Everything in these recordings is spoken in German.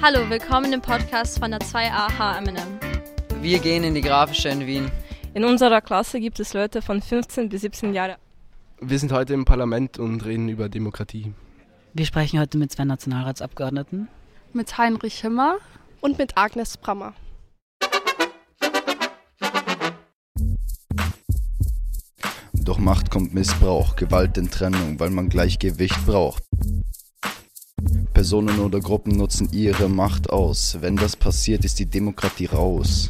Hallo, willkommen im Podcast von der 2a HMNM. Wir gehen in die Grafische in Wien. In unserer Klasse gibt es Leute von 15 bis 17 Jahren. Wir sind heute im Parlament und reden über Demokratie. Wir sprechen heute mit zwei Nationalratsabgeordneten. Mit Heinrich Himmer und mit Agnes Brammer. Durch Macht kommt Missbrauch, Gewaltentrennung, weil man Gleichgewicht braucht. Personen oder Gruppen nutzen ihre Macht aus. Wenn das passiert, ist die Demokratie raus.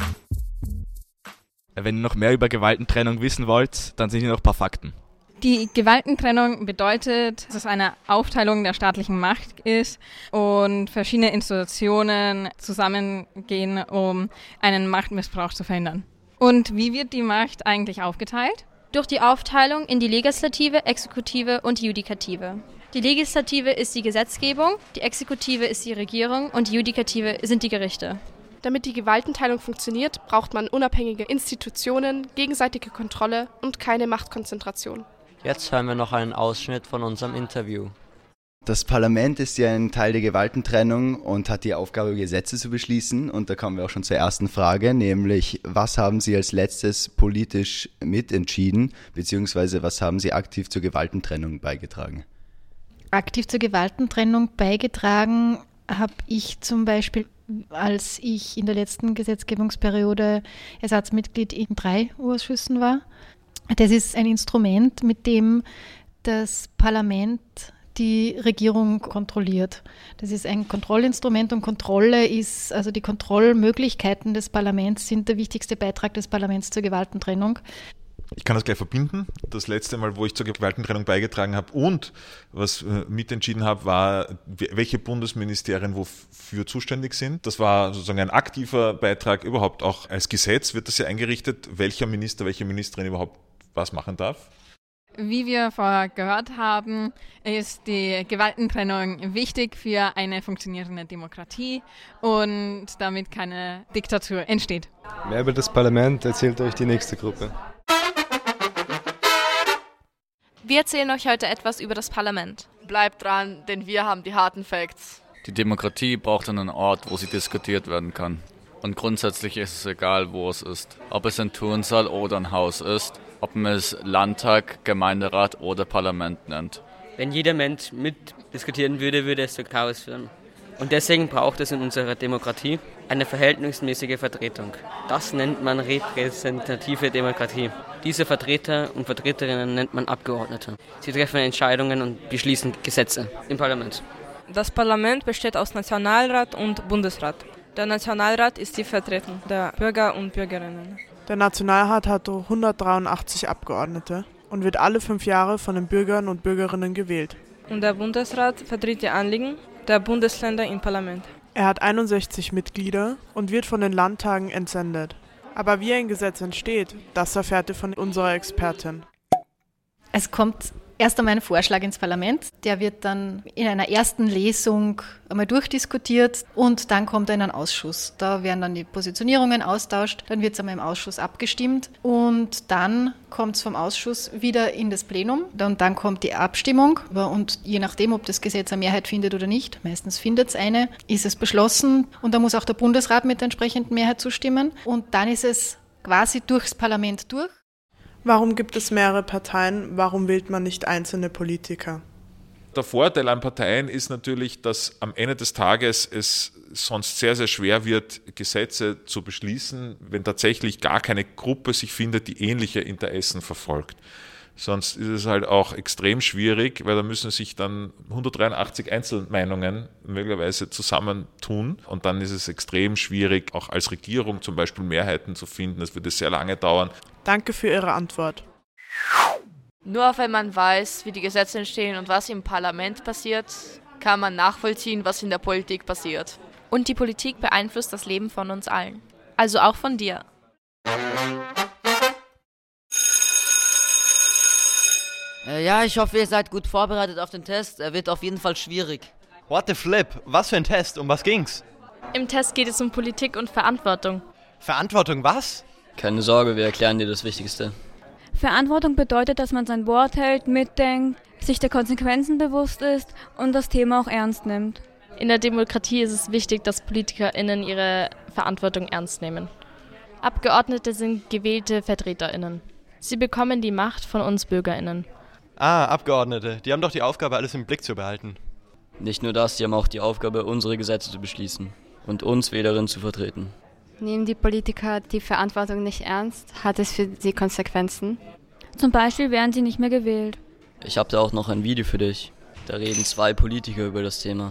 Wenn ihr noch mehr über Gewaltentrennung wissen wollt, dann sind hier noch ein paar Fakten. Die Gewaltentrennung bedeutet, dass es eine Aufteilung der staatlichen Macht ist und verschiedene Institutionen zusammengehen, um einen Machtmissbrauch zu verhindern. Und wie wird die Macht eigentlich aufgeteilt? Durch die Aufteilung in die Legislative, Exekutive und Judikative. Die Legislative ist die Gesetzgebung, die Exekutive ist die Regierung und die Judikative sind die Gerichte. Damit die Gewaltenteilung funktioniert, braucht man unabhängige Institutionen, gegenseitige Kontrolle und keine Machtkonzentration. Jetzt hören wir noch einen Ausschnitt von unserem Interview. Das Parlament ist ja ein Teil der Gewaltentrennung und hat die Aufgabe, Gesetze zu beschließen. Und da kommen wir auch schon zur ersten Frage, nämlich was haben Sie als letztes politisch mitentschieden, beziehungsweise was haben Sie aktiv zur Gewaltentrennung beigetragen? Aktiv zur Gewaltentrennung beigetragen habe ich zum Beispiel, als ich in der letzten Gesetzgebungsperiode Ersatzmitglied in 3 Ausschüssen war. Das ist ein Instrument, mit dem das Parlament die Regierung kontrolliert. Das ist ein Kontrollinstrument und Kontrolle ist, also die Kontrollmöglichkeiten des Parlaments sind der wichtigste Beitrag des Parlaments zur Gewaltentrennung. Ich kann das gleich verbinden. Das letzte Mal, wo ich zur Gewaltentrennung beigetragen habe und was mitentschieden habe, war, welche Bundesministerien wofür zuständig sind. Das war sozusagen ein aktiver Beitrag. Überhaupt auch als Gesetz wird das ja eingerichtet, welcher Minister, welche Ministerin überhaupt was machen darf. Wie wir vorher gehört haben, ist die Gewaltentrennung wichtig für eine funktionierende Demokratie und damit keine Diktatur entsteht. Mehr über das Parlament erzählt euch die nächste Gruppe. Wir erzählen euch heute etwas über das Parlament. Bleibt dran, denn wir haben die harten Facts. Die Demokratie braucht einen Ort, wo sie diskutiert werden kann. Und grundsätzlich ist es egal, wo es ist. Ob es ein Turnsaal oder ein Haus ist, ob man es Landtag, Gemeinderat oder Parlament nennt. Wenn jeder Mensch mitdiskutieren würde, würde es zu Chaos führen. Und deswegen braucht es in unserer Demokratie eine verhältnismäßige Vertretung. Das nennt man repräsentative Demokratie. Diese Vertreter und Vertreterinnen nennt man Abgeordnete. Sie treffen Entscheidungen und beschließen Gesetze im Parlament. Das Parlament besteht aus Nationalrat und Bundesrat. Der Nationalrat ist die Vertretung der Bürger und Bürgerinnen. Der Nationalrat hat 183 Abgeordnete und wird alle 5 Jahre von den Bürgern und Bürgerinnen gewählt. Und der Bundesrat vertritt die Anliegen der Bundesländer im Parlament. Er hat 61 Mitglieder und wird von den Landtagen entsendet. Aber wie ein Gesetz entsteht, das erfährt ihr von unserer Expertin. Es kommt erst einmal ein Vorschlag ins Parlament, der wird dann in einer ersten Lesung einmal durchdiskutiert und dann kommt er in einen Ausschuss. Da werden dann die Positionierungen austauscht, dann wird es einmal im Ausschuss abgestimmt und dann kommt es vom Ausschuss wieder in das Plenum und dann kommt die Abstimmung und je nachdem, ob das Gesetz eine Mehrheit findet oder nicht, meistens findet es eine, ist es beschlossen und da muss auch der Bundesrat mit der entsprechenden Mehrheit zustimmen und dann ist es quasi durchs Parlament durch. Warum gibt es mehrere Parteien? Warum wählt man nicht einzelne Politiker? Der Vorteil an Parteien ist natürlich, dass am Ende des Tages es sonst sehr, sehr schwer wird, Gesetze zu beschließen, wenn tatsächlich gar keine Gruppe sich findet, die ähnliche Interessen verfolgt. Sonst ist es halt auch extrem schwierig, weil da müssen sich dann 183 Einzelmeinungen möglicherweise zusammentun und dann ist es extrem schwierig, auch als Regierung zum Beispiel Mehrheiten zu finden. Das würde sehr lange dauern. Danke für Ihre Antwort. Nur wenn man weiß, wie die Gesetze entstehen und was im Parlament passiert, kann man nachvollziehen, was in der Politik passiert. Und die Politik beeinflusst das Leben von uns allen. Also auch von dir. Ja, ich hoffe, ihr seid gut vorbereitet auf den Test. Er wird auf jeden Fall schwierig. What the flip? Was für ein Test? Um was ging's? Im Test geht es um Politik und Verantwortung. Verantwortung was? Keine Sorge, wir erklären dir das Wichtigste. Verantwortung bedeutet, dass man sein Wort hält, mitdenkt, sich der Konsequenzen bewusst ist und das Thema auch ernst nimmt. In der Demokratie ist es wichtig, dass PolitikerInnen ihre Verantwortung ernst nehmen. Abgeordnete sind gewählte VertreterInnen. Sie bekommen die Macht von uns BürgerInnen. Abgeordnete, die haben doch die Aufgabe, alles im Blick zu behalten. Nicht nur das, die haben auch die Aufgabe, unsere Gesetze zu beschließen und uns Wählerinnen zu vertreten. Nehmen die Politiker die Verantwortung nicht ernst, hat es für sie Konsequenzen? Zum Beispiel werden sie nicht mehr gewählt. Ich habe da auch noch ein Video für dich. Da reden 2 Politiker über das Thema.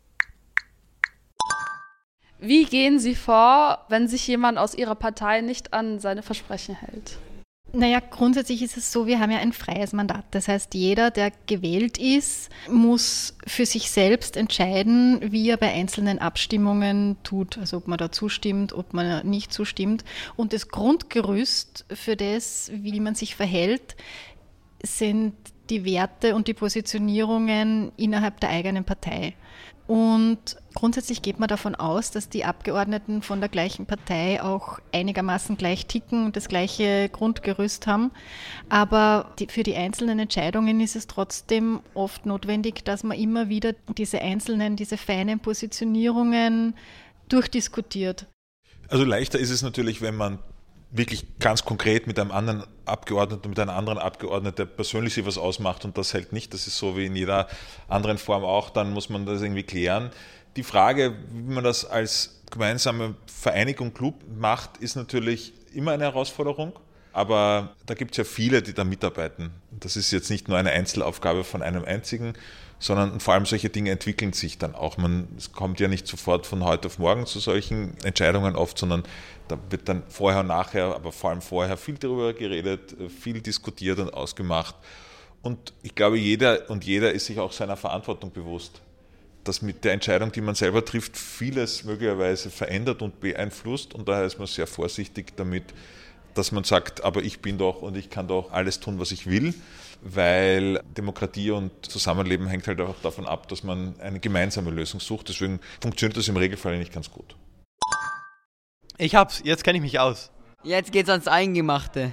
Wie gehen Sie vor, wenn sich jemand aus Ihrer Partei nicht an seine Versprechen hält? Naja, grundsätzlich ist es so, wir haben ja ein freies Mandat. Das heißt, jeder, der gewählt ist, muss für sich selbst entscheiden, wie er bei einzelnen Abstimmungen tut. Also ob man da zustimmt, ob man nicht zustimmt. Und das Grundgerüst für das, wie man sich verhält, sind die Werte und die Positionierungen innerhalb der eigenen Partei. Und grundsätzlich geht man davon aus, dass die Abgeordneten von der gleichen Partei auch einigermaßen gleich ticken und das gleiche Grundgerüst haben. Aber für die einzelnen Entscheidungen ist es trotzdem oft notwendig, dass man immer wieder diese feinen Positionierungen durchdiskutiert. Also leichter ist es natürlich, wenn man wirklich ganz konkret mit einem anderen Abgeordneten, mit einer anderen Abgeordneten persönlich sich was ausmacht und das hält nicht. Das ist so wie in jeder anderen Form auch, dann muss man das irgendwie klären. Die Frage, wie man das als gemeinsame Vereinigung, Club macht, ist natürlich immer eine Herausforderung, aber da gibt es ja viele, die da mitarbeiten. Das ist jetzt nicht nur eine Einzelaufgabe von einem einzigen, sondern vor allem solche Dinge entwickeln sich dann auch. Es kommt ja nicht sofort von heute auf morgen zu solchen Entscheidungen oft, sondern da wird dann vorher und nachher, aber vor allem vorher viel darüber geredet, viel diskutiert und ausgemacht. Und ich glaube, jeder ist sich auch seiner Verantwortung bewusst, dass mit der Entscheidung, die man selber trifft, vieles möglicherweise verändert und beeinflusst. Und daher ist man sehr vorsichtig damit, dass man sagt, aber ich bin doch und ich kann doch alles tun, was ich will, weil Demokratie und Zusammenleben hängt halt auch davon ab, dass man eine gemeinsame Lösung sucht. Deswegen funktioniert das im Regelfall nicht ganz gut. Ich hab's, jetzt kenne ich mich aus. Jetzt geht's ans Eingemachte.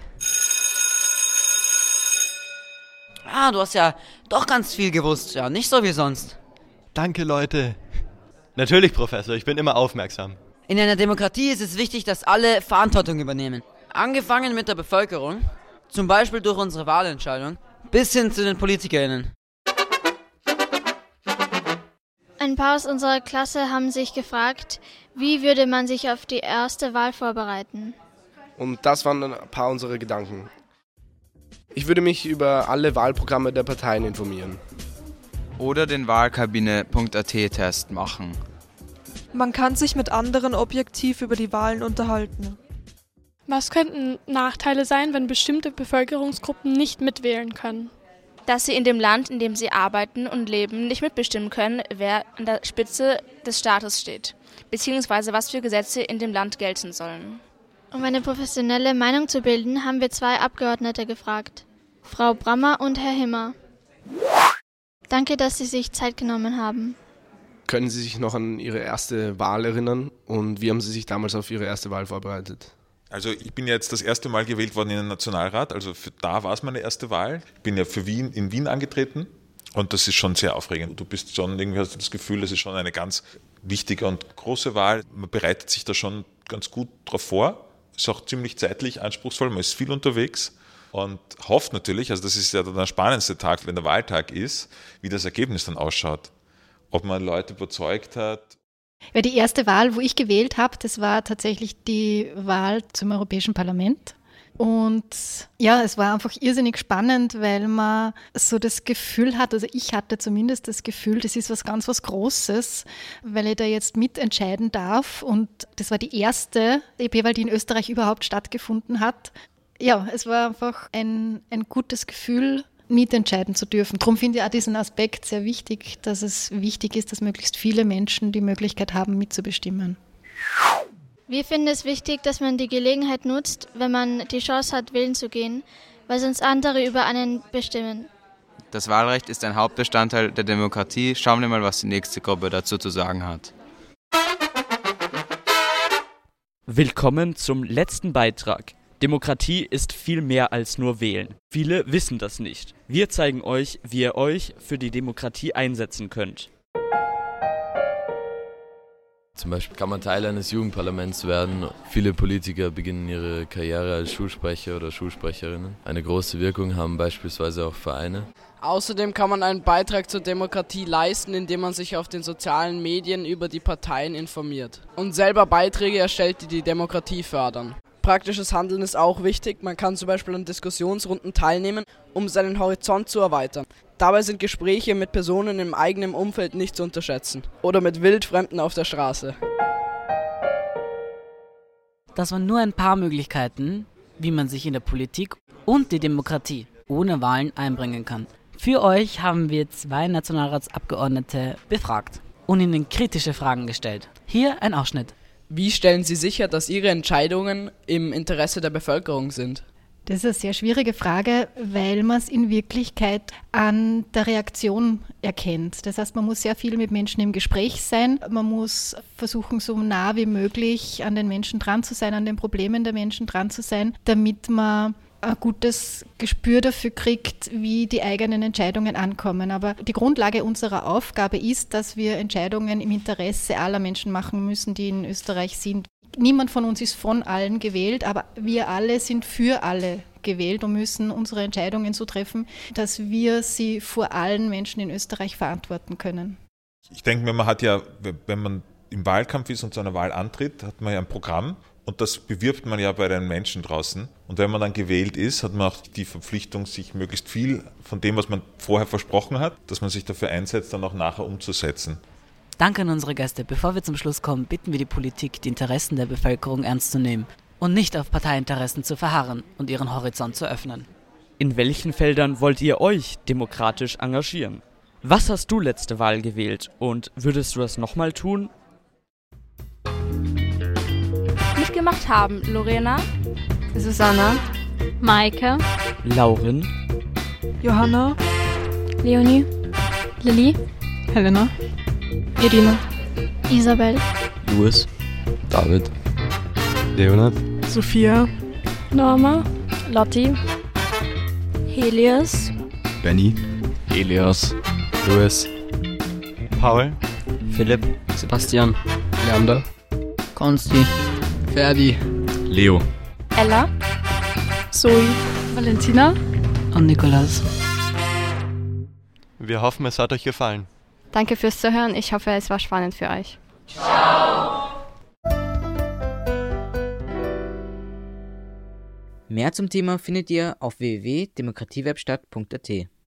Du hast ja doch ganz viel gewusst, ja, nicht so wie sonst. Danke, Leute. Natürlich, Professor, ich bin immer aufmerksam. In einer Demokratie ist es wichtig, dass alle Verantwortung übernehmen. Angefangen mit der Bevölkerung, zum Beispiel durch unsere Wahlentscheidung, bis hin zu den PolitikerInnen. Ein paar aus unserer Klasse haben sich gefragt, wie würde man sich auf die erste Wahl vorbereiten? Und das waren dann ein paar unserer Gedanken. Ich würde mich über alle Wahlprogramme der Parteien informieren. Oder den Wahlkabine.at-Test machen. Man kann sich mit anderen objektiv über die Wahlen unterhalten. Was könnten Nachteile sein, wenn bestimmte Bevölkerungsgruppen nicht mitwählen können? Dass sie in dem Land, in dem sie arbeiten und leben, nicht mitbestimmen können, wer an der Spitze des Staates steht, beziehungsweise was für Gesetze in dem Land gelten sollen. Um eine professionelle Meinung zu bilden, haben wir 2 Abgeordnete gefragt, Frau Brammer und Herr Himmer. Danke, dass Sie sich Zeit genommen haben. Können Sie sich noch an Ihre erste Wahl erinnern und wie haben Sie sich damals auf Ihre erste Wahl vorbereitet? Also ich bin ja jetzt das erste Mal gewählt worden in den Nationalrat, also da war es meine erste Wahl. Ich bin ja in Wien angetreten und das ist schon sehr aufregend. Du bist schon, irgendwie hast du das Gefühl, das ist schon eine ganz wichtige und große Wahl. Man bereitet sich da schon ganz gut drauf vor. Ist auch ziemlich zeitlich anspruchsvoll, man ist viel unterwegs und hofft natürlich, also das ist ja dann der spannendste Tag, wenn der Wahltag ist, wie das Ergebnis dann ausschaut. Ob man Leute überzeugt hat. Ja, die erste Wahl, wo ich gewählt habe, das war tatsächlich die Wahl zum Europäischen Parlament. Und ja, es war einfach irrsinnig spannend, weil man so das Gefühl hat, also ich hatte zumindest das Gefühl, das ist was Großes, weil ich da jetzt mitentscheiden darf. Und das war die erste EP-Wahl, die in Österreich überhaupt stattgefunden hat. Ja, es war einfach ein gutes Gefühl, mitentscheiden zu dürfen. Darum finde ich auch diesen Aspekt sehr wichtig, dass es wichtig ist, dass möglichst viele Menschen die Möglichkeit haben, mitzubestimmen. Wir finden es wichtig, dass man die Gelegenheit nutzt, wenn man die Chance hat, wählen zu gehen, weil sonst andere über einen bestimmen. Das Wahlrecht ist ein Hauptbestandteil der Demokratie. Schauen wir mal, was die nächste Gruppe dazu zu sagen hat. Willkommen zum letzten Beitrag. Demokratie ist viel mehr als nur wählen. Viele wissen das nicht. Wir zeigen euch, wie ihr euch für die Demokratie einsetzen könnt. Zum Beispiel kann man Teil eines Jugendparlaments werden. Viele Politiker beginnen ihre Karriere als Schulsprecher oder Schulsprecherinnen. Eine große Wirkung haben beispielsweise auch Vereine. Außerdem kann man einen Beitrag zur Demokratie leisten, indem man sich auf den sozialen Medien über die Parteien informiert und selber Beiträge erstellt, die die Demokratie fördern. Praktisches Handeln ist auch wichtig. Man kann zum Beispiel an Diskussionsrunden teilnehmen, um seinen Horizont zu erweitern. Dabei sind Gespräche mit Personen im eigenen Umfeld nicht zu unterschätzen. Oder mit Wildfremden auf der Straße. Das waren nur ein paar Möglichkeiten, wie man sich in der Politik und die Demokratie ohne Wahlen einbringen kann. Für euch haben wir 2 Nationalratsabgeordnete befragt und ihnen kritische Fragen gestellt. Hier ein Ausschnitt. Wie stellen Sie sicher, dass Ihre Entscheidungen im Interesse der Bevölkerung sind? Das ist eine sehr schwierige Frage, weil man es in Wirklichkeit an der Reaktion erkennt. Das heißt, man muss sehr viel mit Menschen im Gespräch sein. Man muss versuchen, so nah wie möglich an den Menschen dran zu sein, an den Problemen der Menschen dran zu sein, damit man ein gutes Gespür dafür kriegt, wie die eigenen Entscheidungen ankommen. Aber die Grundlage unserer Aufgabe ist, dass wir Entscheidungen im Interesse aller Menschen machen müssen, die in Österreich sind. Niemand von uns ist von allen gewählt, aber wir alle sind für alle gewählt und müssen unsere Entscheidungen so treffen, dass wir sie vor allen Menschen in Österreich verantworten können. Ich denke, wenn man im Wahlkampf ist und zu einer Wahl antritt, hat man ja ein Programm. Und das bewirbt man ja bei den Menschen draußen. Und wenn man dann gewählt ist, hat man auch die Verpflichtung, sich möglichst viel von dem, was man vorher versprochen hat, dass man sich dafür einsetzt, dann auch nachher umzusetzen. Danke an unsere Gäste. Bevor wir zum Schluss kommen, bitten wir die Politik, die Interessen der Bevölkerung ernst zu nehmen und nicht auf Parteiinteressen zu verharren und ihren Horizont zu öffnen. In welchen Feldern wollt ihr euch demokratisch engagieren? Was hast du letzte Wahl gewählt und würdest du das nochmal tun? Mitgemacht haben Lorena, Susanna, Maike, Lauren, Johanna, Leonie, Lilly, Helena, Irina, Isabel, Louis, David, Leonard, Sophia, Norma, Lotti, Helios, Benny, Elias, Louis, Paul, Philipp, Sebastian, Leander, Konsti, Ferdi, Leo, Ella, Zoe, Valentina und Nikolas. Wir hoffen, es hat euch gefallen. Danke fürs Zuhören. Ich hoffe, es war spannend für euch. Ciao! Mehr zum Thema findet ihr auf www.demokratiewebstadt.at.